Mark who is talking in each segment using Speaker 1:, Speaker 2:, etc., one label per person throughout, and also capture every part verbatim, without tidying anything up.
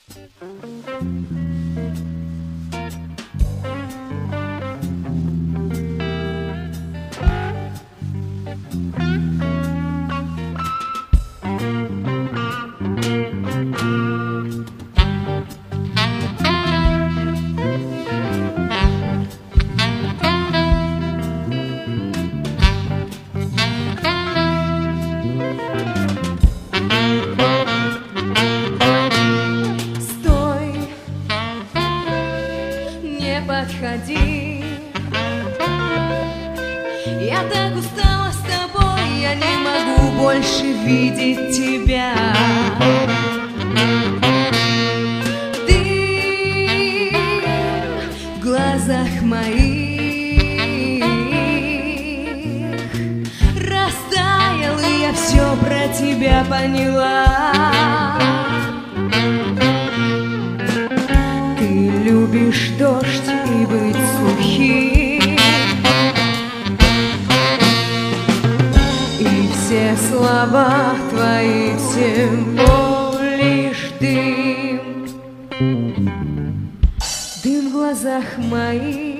Speaker 1: Подходи, я так устала с тобой, я не могу больше видеть тебя. Ты в глазах моих растаял, и я все про тебя поняла. Любишь дождь и быть сухим, и все слова твои всего лишь дым, дым в глазах моих.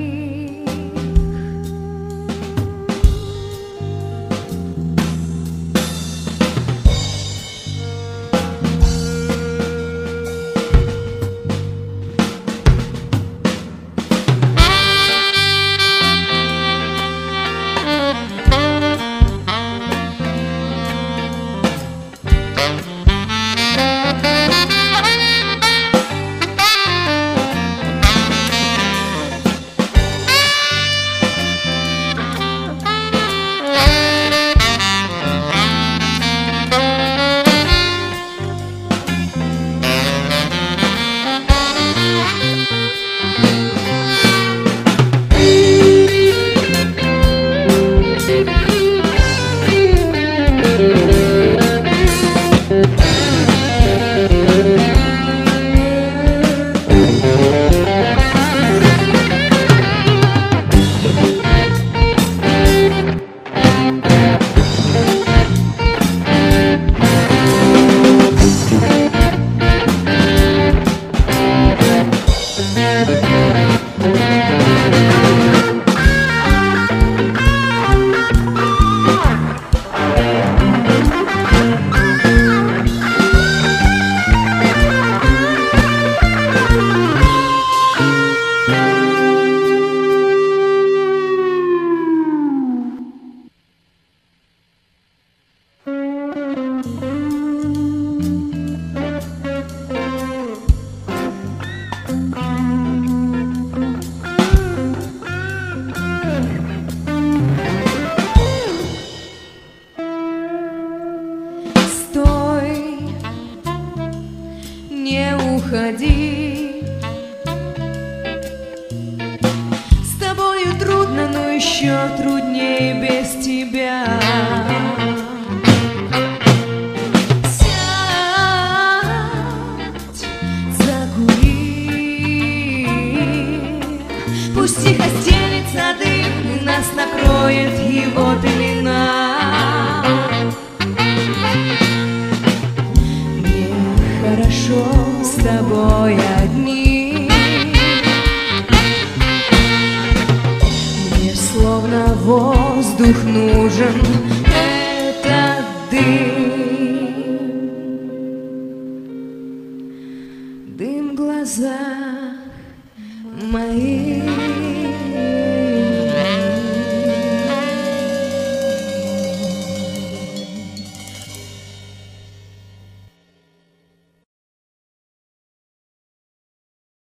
Speaker 1: Не уходи, с тобою трудно, но еще труднее без тебя. Сядь, закури, пусть тихо стелится дым, и нас накроет его пелена. Хорошо с тобой одни, мне словно воздух нужен этот дым, дым в глазах моих.